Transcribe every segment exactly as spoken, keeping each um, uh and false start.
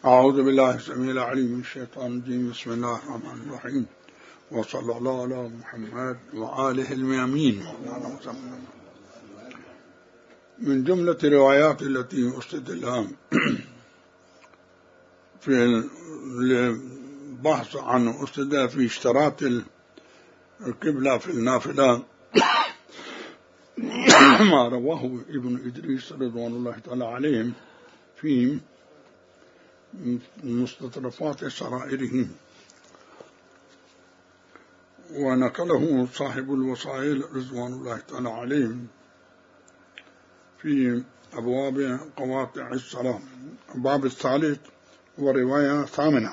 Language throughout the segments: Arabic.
أعوذ بالله السميع العليم من الشيطان الرجيم. بسم الله الرحمن الرحيم، وصلى الله على محمد وآله الميامين. من جملة الروايات التي استدل في البحث عن استدل في اشتراط القبلة في النافلة ما رواه ابن إدريس رضوان الله تعالى عليهم في مستطرفات سرائره، ونقله صاحب الوسائل رضوان الله تعالى عليهم في أبواب قواطع الصلاة، الباب الثالث ورواية ثامنة.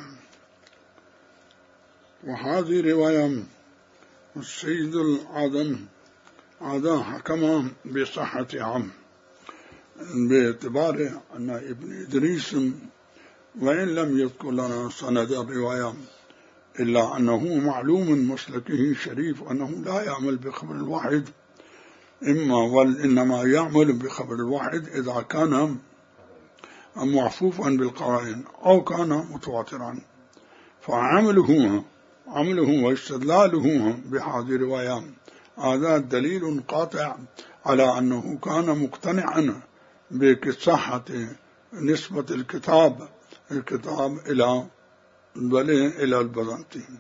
وهذه رواية السيد العظم عدا حكم بصحة عام، باعتبار أن ابن إدريس وإن لم يذكر لنا سند الرواية إلا أنه معلوم مسلكه شريف أنه لا يعمل بخبر الواحد، إما وإنما يعمل بخبر الواحد إذا كان معفوفا بالقرائن أو كان متواترا، فعمله عمله واستدلاله بهذه الرواية هذا دليل قاطع على أنه كان مقتنعا بصحة نسبة الكتاب الكتاب إلى إلى البيزنطيين.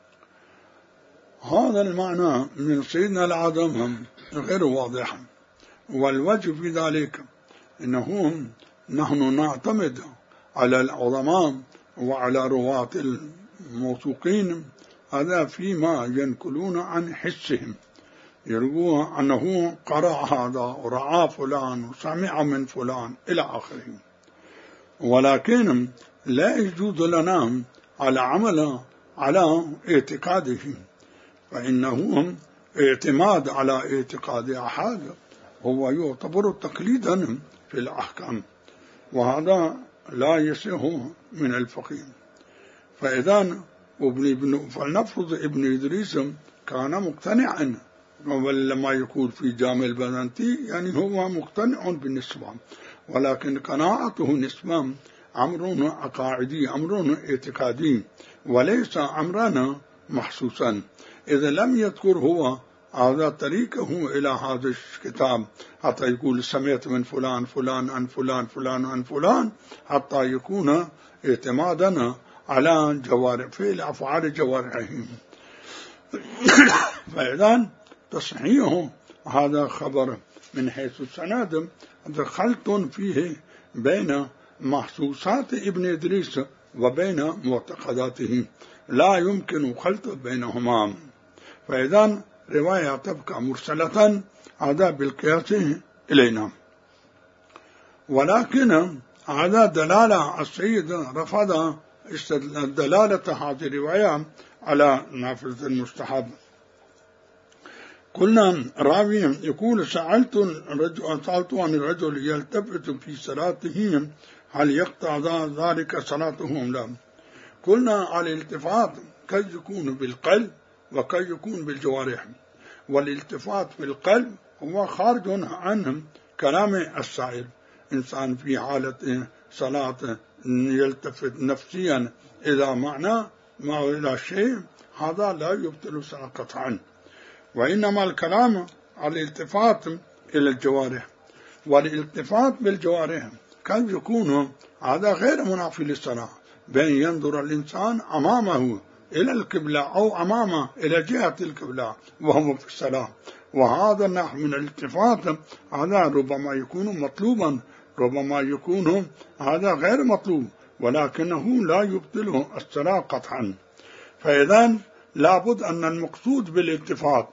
هذا المعنى من سيدنا العظم غير واضح، والوجه في ذلك أنه نحن نعتمد على العظماء وعلى رواة الموثوقين هذا فيما ينقلون عن حسهم، يروون أنه قرأ هذا ورعى فلان وسمع من فلان إلى آخره، ولكن لا يجوز لنا على عمل على اعتقاده، فإنه اعتماد على اعتقاد أحد هو يعتبر تقليدا في الأحكام، وهذا لا يصح من الفقيه. فإذا فلنفرض ابن إدريس كان مقتنعا، ولما يقول في جامع البيزنطي يعني هو مقتنع بالنسبة، ولكن قناعته نسبة أمر عقائدي أمر اعتقادي وليس أمرنا محسوسا. إذا لم يذكر هو هذا طريقه إلى هذا الكتاب حتى يقول سمعت من فلان فلان عن فلان فلان عن فلان، حتى يكون اعتمادنا على جوارح فعل أفعال جوارحهم، فإذا تصحيحه هذا خبر من حيث السند خلط فيه بين محسوسات ابن إدريس وبين معتقداته، لا يمكن خلط بينهما، فإذا رواية تبقى مرسلة هذا بالقياس إلينا. ولكن هذا دلالة السيد رفض دلالة هذه الرواية على نافذة المستحب. قلنا راوي يقول سألت الرجل سألت عن الرجل يلتفت في صلاته هل يقطع ذلك صلاته أم لا؟ قلنا الالتفات قد يكون بالقلب وقد يكون بالجوارح، والالتفات بالقلب هو خارج عن كلام السائل، إنسان في حالة صلاة يلتفت نفسيا إلى معنى ما إلى شيء هذا لا يبطل صلاة قطعا، وإنما الكلام على الالتفات إلى الجوارح، والالتفات بالجوارح قد يكون هذا غير منافي للصلاة، بأن ينظر الإنسان أمامه إلى القبلة أو أمامه إلى جهة القبلة وهو في الصلاة، وهذا النوع من الالتفات هذا ربما يكون مطلوبا ربما يكون هذا غير مطلوب، ولكنه لا يبطل الصلاة قطعا. فإذا لابد أن المقصود بالالتفات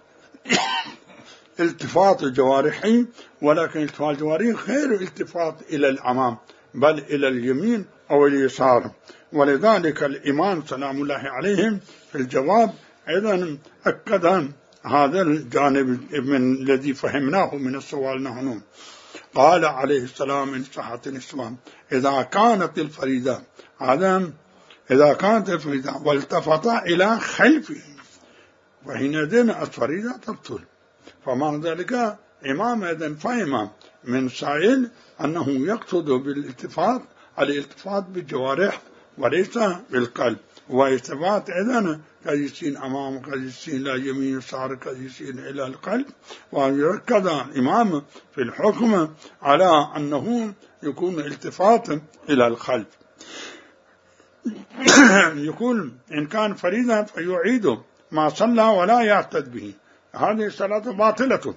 التفات الجوارحي، ولكن التفات الجوارحي غير التفات إلى الأمام بل إلى اليمين أو اليسار، ولذلك الإمام سلام الله عليهم في الجواب أيضا أكد هذا الجانب من الذي فهمناه من السؤال نحن. قال عليه السلام من صحة الإسلام إذا كانت الفريدة هذا إذا كانت الفريدة والتفت إلى خلفه وحينئذ الفريدة تبطل، فمع ذلك إمام إذن فهم من سائل أنه يقصد بالالتفات الالتفات بالجوارح وليس بالقلب. والتفات إذن قد يسين أمام، قد يسين لا يمين يسار، قد يسين إلى القلب. ويركز الإمام في الحكم على أنه يكون التفاتا إلى القلب. يقول إن كان فريضا فيعيد ما صلى ولا يعتد به، هذه الصلاة باطلة،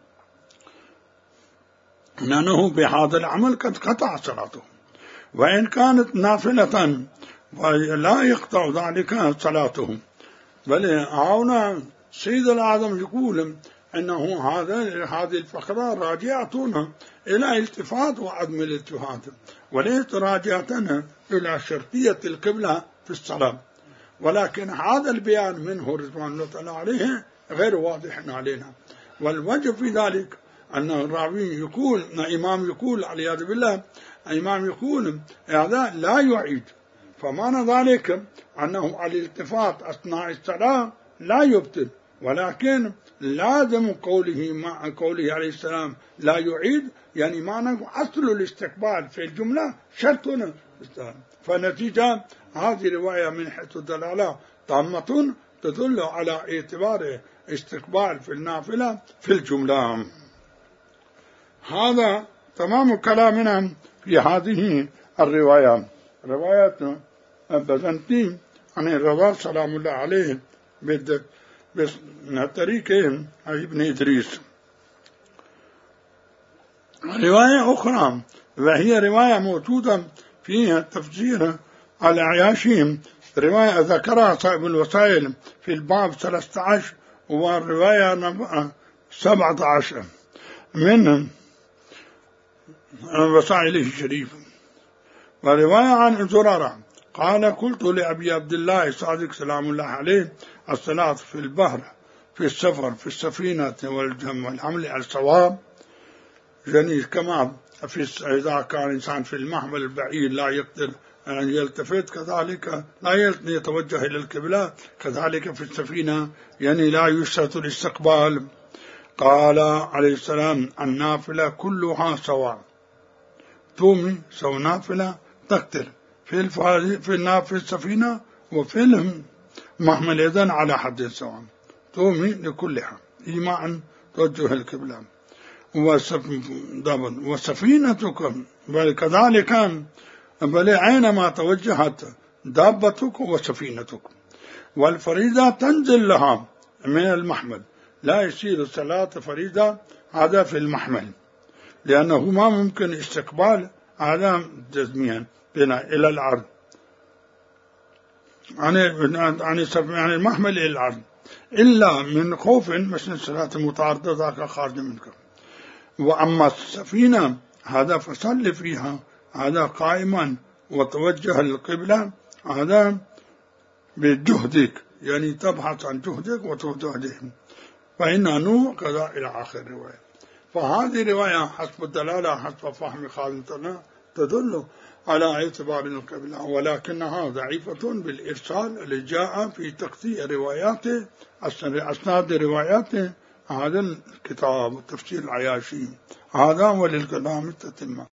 لأنه بهذا العمل قد قطع صلاته. وإن كانت نافلة فلا يقطع ذلك صلاته. بل هنا سيد الأعظم يقول أنه هذا هذه الفقرة راجعة إلى التفات وعدم الالتفات، وليست راجعة إلى شرطية القبلة في الصلاة. ولكن هذا البيان منه رضوان الله تعالى عليه غير واضح علينا. والوجه في ذلك أن الراوي يقول، الإمام يقول عليه بالله، الإمام يقول هذا لا يعيد، فمعنى ذلك أنه الالتفات أثناء الصلاة لا يبطل، ولكن لازم قوله مع قوله عليه السلام لا يعيد، يعني معنى أصل الاستقبال في الجملة شرطنا. فنتيجة هذه رواية من حيث الدلالة تامة تدل على اعتبار استقبال في النافلة في الجملة. هذا تمام كلامنا في هذه الرواية. رواية بزنطي عن الرضا سلام الله عليه بطريق ابن إدريس. رواية أخرى وهي رواية موجودة فيها تفسير العياشي، رواية ذكرها صاحب الوسائل في الباب ثلاثة عشر، والرواية سبعة عشر من وسائله الشريفة. ورواية عن زرارة قال قلت لأبي عبد الله صادق سلام الله عليه الصلاة في البحر في السفر في السفينة والجم والحمل على الصواب، يعني كما في إذا كان إنسان في المحمل البعيد لا يقدر أن يلتفت، كذلك لا يتوجه إلى القبلة، كذلك في السفينة يعني لا يشترط الاستقبال. قال عليه السلام النافلة كلها سواء، تومي سو نافلة تقتل في في في السفينة وفي المحمل إذن على حد سواء، تومي لكلها إيماء توجه القبلة. وسفينتكم بل كذلك بل أينما توجهت دابتك وسفينتك. والفريضة تنزل لها من المحمل، لا يصير صلاة فريضة هذا في المحمل، لأنه ما ممكن استقبال هذا جزميا بنا إلى العرض عن عن المحمل إلى العرض، إلا من خوف مثل الصلاة المتعارضة ذاك خارج منك. وأما السفينة هذا فصل فيها هذا قائما وتوجه القبلة هذا بجهدك، يعني تبحث عن جهدك وتوجه، فإن نوع كذا إلى آخر رواية. فهذه رواية حسب الدلالة حسب فهم خالدنا تدل على اعتبار القبلة، ولكنها ضعيفة بالإرسال اللي جاء في تقطيع روايات أسناد روايات هذا الكتاب تفسير العياشي. هذا وللكلام التتمة.